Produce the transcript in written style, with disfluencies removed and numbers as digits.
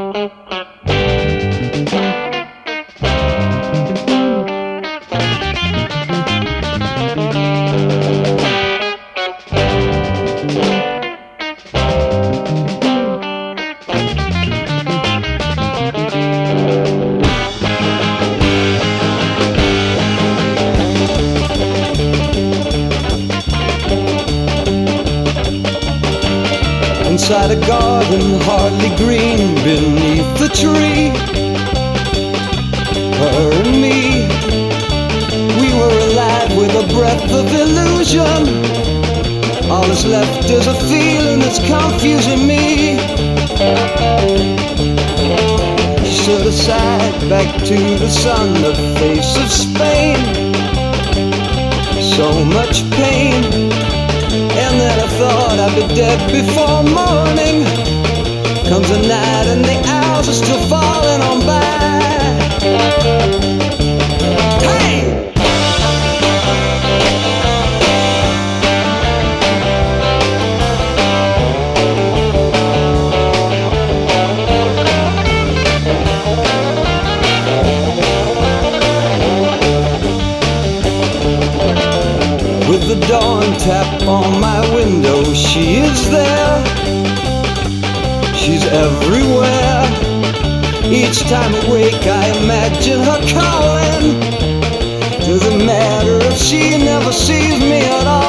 Inside a garden hardly green beneath the tree, her and me, we were alive with a breath of illusion. All that's left is a feeling that's confusing me. She stood aside, back to the sun, the face of Spain. So much pain. And then I thought I'd be dead before morning. Comes the night and the hours are still falling on by. Hey! With the dawn tap on my window, she is there. She's everywhere. Each time awake I imagine her calling. Doesn't matter if she never sees me at all.